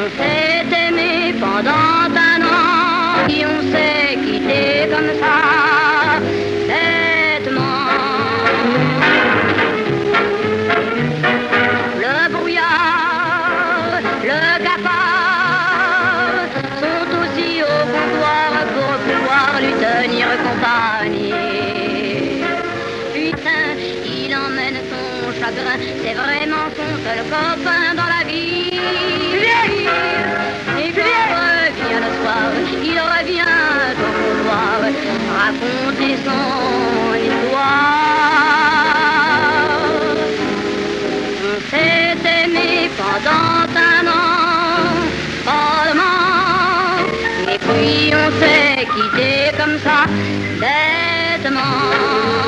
On s'est aimé pendant un an, et on s'est quitté comme ça, bêtement. Le brouillard, le cafard sont aussi au comptoir pour pouvoir lui tenir compagnie. Putain, il emmène son chagrin, c'est vraiment son seul copain dans la vie. Et quand il revient le soir, il revient au couloir raconter son histoire. On s'est aimé pendant un an, follement, et puis on s'est quitté comme ça, bêtement.